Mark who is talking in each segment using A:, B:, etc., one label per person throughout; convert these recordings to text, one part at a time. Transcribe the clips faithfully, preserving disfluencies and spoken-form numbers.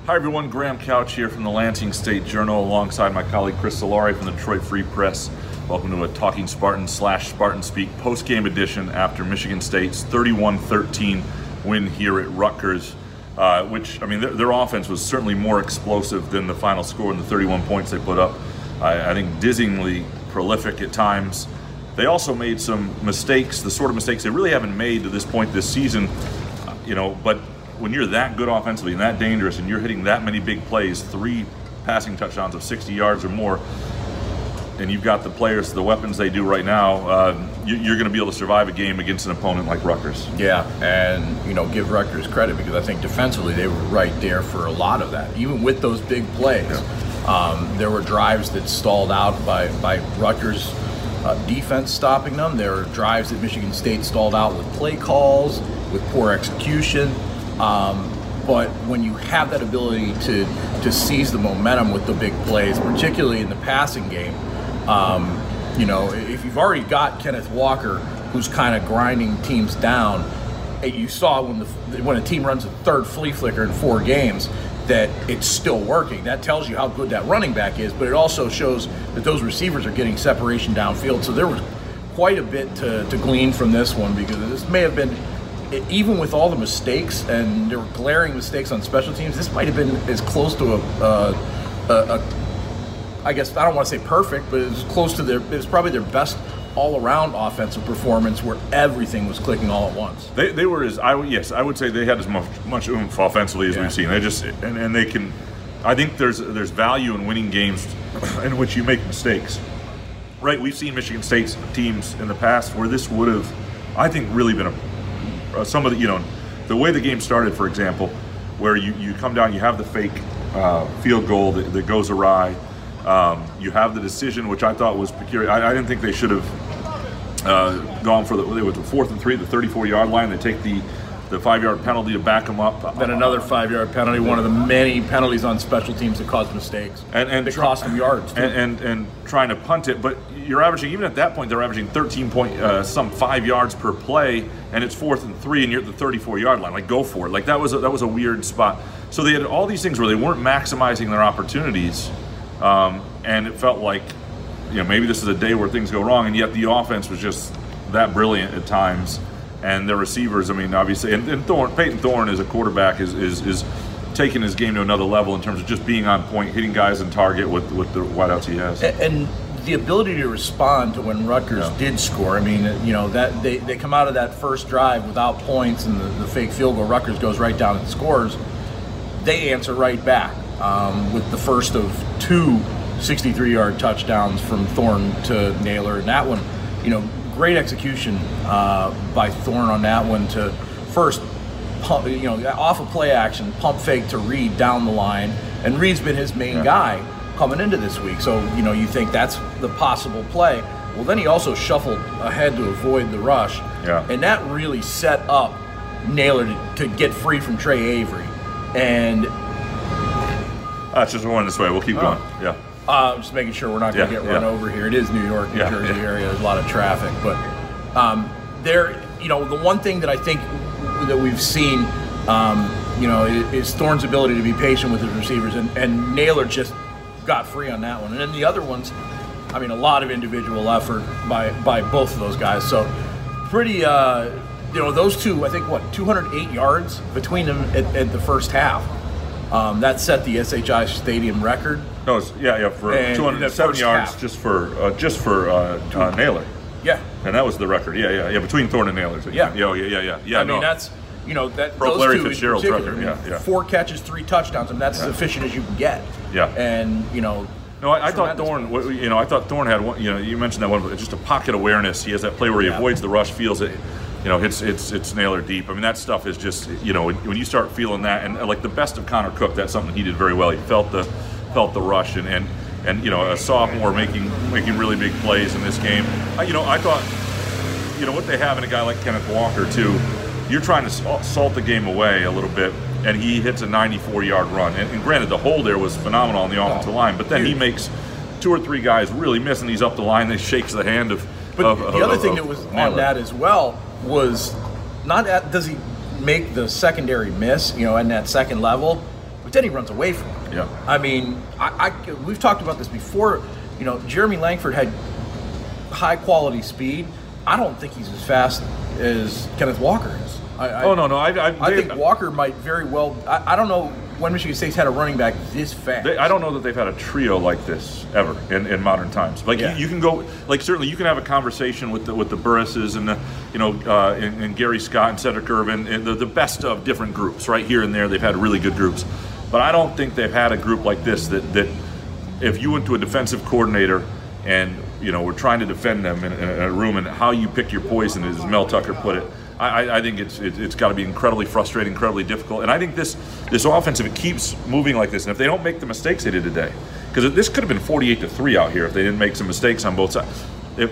A: Hi everyone, Graham Couch here from the Lansing State Journal alongside my colleague Chris Solari from the Detroit Free Press. Welcome to a Talking Spartan slash Spartan Speak post-game edition after Michigan State's thirty-one thirteen win here at Rutgers, uh, which, I mean, their, their offense was certainly more explosive than the final score and the thirty-one points they put up. I, I think dizzyingly prolific at times. They also made some mistakes, the sort of mistakes they really haven't made to this point this season, uh, you know, but when you're that good offensively and that dangerous and you're hitting that many big plays, three passing touchdowns of sixty yards or more, and you've got the players, the weapons they do right now, uh, you, you're going to be able to survive a game against an opponent like Rutgers.
B: Yeah, and, you know, give Rutgers credit because I think defensively they were right there for a lot of that. Even with those big plays, yeah. um, there were drives that stalled out by, by Rutgers uh, defense stopping them. There were drives that Michigan State stalled out with play calls, with poor execution. Um, but when you have that ability to to seize the momentum with the big plays, particularly in the passing game, um, you know, if you've already got Kenneth Walker, who's kind of grinding teams down, you saw when the when a team runs a third flea flicker in four games that it's still working. That tells you how good that running back is, but it also shows that those receivers are getting separation downfield. So there was quite a bit to, to glean from this one because this may have been, even with all the mistakes, and there were glaring mistakes on special teams, this might have been as close to a, uh, a, a I guess, I don't want to say perfect, but it was close to their, it was probably their best all-around offensive performance where everything was clicking all at once.
A: They they were as, I would, yes, I would say they had as much, much oomph offensively as yeah. we've seen. They just, and, and they can, I think there's there's value in winning games in which you make mistakes. Right, we've seen Michigan State's teams in the past where this would have, I think, really been a Uh, some of the, you know, the way the game started, for example, where you, you come down, you have the fake uh, field goal that, that goes awry. Um, you have the decision, which I thought was peculiar. I, I didn't think they should have uh, gone for the, it was the fourth and three, the thirty-four yard line. They take the, the five-yard penalty to back them up.
B: Then another five-yard penalty, one of the many penalties on special teams that caused mistakes.
A: And, and
B: they try, cost them yards, too.
A: And, and, and trying to punt it, but you're averaging, even at that point, they're averaging thirteen point, uh, some five yards per play, and it's fourth and three, and you're at the thirty-four yard line. Like, go for it. Like, that was a, that was a weird spot. So they had all these things where they weren't maximizing their opportunities, um, and it felt like, you know, maybe this is a day where things go wrong, and yet the offense was just that brilliant at times, and the receivers, I mean, obviously, and, and Thorne, Peyton Thorne as a quarterback is is is taking his game to another level in terms of just being on point, hitting guys in target with with the wideouts he has.
B: And, and the ability to respond to when Rutgers yeah. did score. I mean, you know, that they, they come out of that first drive without points and the, the fake field goal, Rutgers goes right down and scores. They answer right back um, with the first of two sixty-three yard touchdowns from Thorne to Naylor. And that one, you know, great execution uh, by Thorne on that one to first, pump, you know, off of play action, pump fake to Reed down the line. And Reed's been his main yeah. guy coming into this week. So, you know, you think that's the possible play. Well, then he also shuffled ahead to avoid the rush.
A: Yeah.
B: And that really set up Naylor to, to get free from Trey Avery. And
A: that's just going this way. We'll keep
B: uh,
A: going. Yeah.
B: Uh, just making sure we're not going to
A: yeah,
B: get run
A: yeah.
B: over here. It is New York, New
A: yeah,
B: Jersey
A: yeah.
B: area. There's a lot of traffic. But um, there, you know, the one thing that I think that we've seen, um, you know, is, is Thorne's ability to be patient with his receivers. And, and Naylor just got free on that one. And then the other ones, I mean, a lot of individual effort by by both of those guys. So pretty, uh, you know, those two, I think, what, two hundred eight yards between them at, at the first half. Um, that set the S H I Stadium record.
A: No, it's, yeah, yeah, for and two hundred seven yards half. just for uh, just for uh, uh, Naylor.
B: Yeah.
A: And that was the record. Yeah, yeah, yeah, between Thorne and Naylor. So
B: yeah.
A: Yeah, yeah, yeah, yeah. yeah
B: I
A: no.
B: mean, that's, you know, that
A: Broke
B: those
A: Larry
B: two
A: Fitzgerald's
B: in particular,
A: record.
B: I mean,
A: Yeah, yeah.
B: Four catches, three touchdowns, and that's
A: yeah.
B: as efficient as you can get.
A: Yeah.
B: And, you know,
A: No, I, I thought Thorne.
B: play.
A: You know, I thought Thorne had one. You know, you mentioned that one, just a pocket awareness. He has that play where he
B: yeah.
A: avoids the rush, feels it. You know, it's it's it's Naylor deep. I mean, that stuff is just. You know, when, when you start feeling that, and like the best of Connor Cook, that's something he did very well. He felt the felt the rush, and and, and you know, a sophomore making making really big plays in this game. I, you know, I thought. You know what they have in a guy like Kenneth Walker too. You're trying to salt the game away a little bit, and he hits a ninety-four yard run. And, and granted, the hole there was phenomenal on the offensive oh, line, but then dude. he makes two or three guys really missing. He's up the line. They shakes the hand of.
B: But
A: of,
B: the
A: of,
B: other
A: of,
B: thing
A: of,
B: that was
A: of
B: on that as well was not at, does he make the secondary miss, you know, in that second level, but then he runs away from him.
A: Yeah.
B: I mean, I, I we've talked about this before. You know, Jeremy Langford had high quality speed. I don't think he's as fast as Kenneth Walker is. I, I,
A: oh no, no, I, I,
B: I
A: they,
B: think Walker might very well. I, I don't know when Michigan State's had a running back this fast.
A: They, I don't know that they've had a trio like this ever in, in modern times. Like
B: Yeah.
A: you, you can go, like certainly you can have a conversation with the with the Burrises and the, you know, uh, and, and Gary Scott and Cedric Irvin and the, the best of different groups right here and there. They've had really good groups, but I don't think they've had a group like this that that if you went to a defensive coordinator and you know we're trying to defend them in, in a room and how you pick your poison, as Mel Tucker put it. I, I think it's it, it's got to be incredibly frustrating, incredibly difficult, and I think this this offense, if it keeps moving like this, and if they don't make the mistakes they did today, because this could have been forty-eight to three out here if they didn't make some mistakes on both sides. If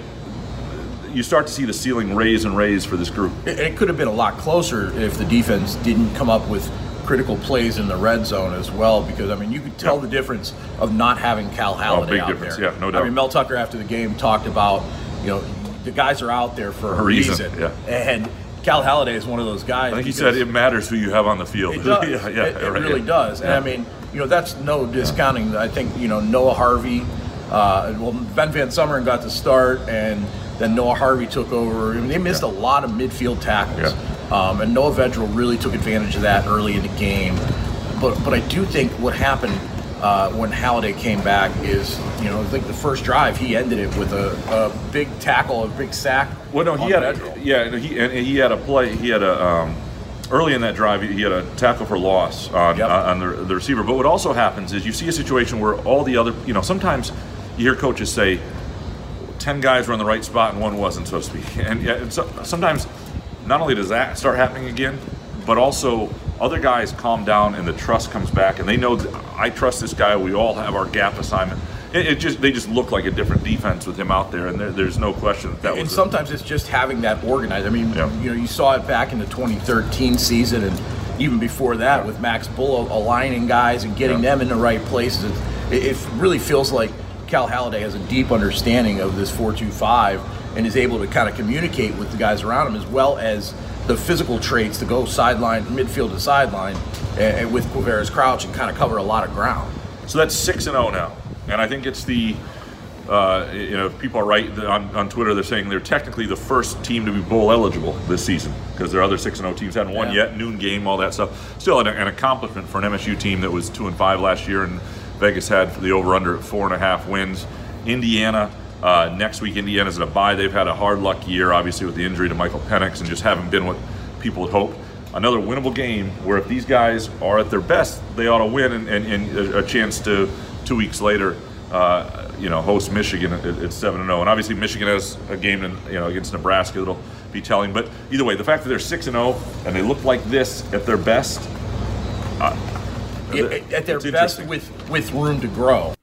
A: you start to see the ceiling raise and raise for this group,
B: it, it could have been a lot closer if the defense didn't come up with critical plays in the red zone as well. Because I mean, you could tell
A: yeah.
B: the difference of not having Cal Haladay
A: oh, big
B: out
A: difference.
B: there.
A: Yeah, no doubt.
B: I mean, Mel Tucker after the game talked about, you know, the guys are out there for a,
A: a reason.
B: reason.
A: Yeah.
B: And Cal Haladay is one of those guys.
A: I think he said it matters who you have on the field.
B: It does.
A: yeah, yeah,
B: it, it
A: right,
B: really
A: yeah.
B: does. And
A: yeah.
B: I mean, you know, that's no discounting. Yeah. I think, you know, Noah Harvey, uh, well, Ben Van Summeren got the start, and then Noah Harvey took over. I mean, they missed yeah. a lot of midfield tackles.
A: Yeah.
B: Um, and Noah Vedral really took advantage of that early in the game. But but I do think what happened uh, when Haladay came back is, you know, I think the first drive he ended it with a, a big tackle, a big sack.
A: Well, no, he had a, yeah, he and he had a play. He had a um, early in that drive. He had a tackle for loss on
B: Yep.
A: uh, on the, the receiver. But what also happens is you see a situation where all the other, you know, sometimes you hear coaches say ten guys were in the right spot and one wasn't, so to speak. And, yeah, and so, sometimes not only does that start happening again, but also other guys calm down and the trust comes back, and they know that I trust this guy. We all have our gap assignment. It, it just they just look like a different defense with him out there, and there, there's no question that that
B: and
A: was.
B: sometimes it's just having that organized. I mean,
A: Yeah.
B: you know, you saw it back in the twenty thirteen season, and even before that
A: Yeah.
B: with Max Bull aligning guys and getting
A: Yeah.
B: them in the right places. It, it really feels like Cal Haladay has a deep understanding of this four two five and is able to kind of communicate with the guys around him, as well as the physical traits to go sideline, midfield to sideline, and with Quavaris Crouch and kind of cover a lot of ground.
A: So that's six and zero now, and I think it's the, uh, you know, if people are right on, on Twitter. They're saying they're technically the first team to be bowl eligible this season because their other six and zero teams hadn't won
B: Yeah.
A: yet. Noon game, all that stuff. Still an, an accomplishment for an M S U team that was two and five last year, and Vegas had the over under at four and a half wins. Indiana. Uh, next week, Indiana's in a bye. They've had a hard luck year, obviously, with the injury to Michael Penix, and just haven't been what people had hoped. Another winnable game where if these guys are at their best, they ought to win, and, and, and a chance to two weeks later, uh, you know, host Michigan at, at seven and zero. And obviously, Michigan has a game, in, you know, against Nebraska that'll be telling. But either way, the fact that they're six and zero and they look like this at their best. Uh,
B: At, at their
A: it's
B: best
A: interesting.
B: with, with room to grow.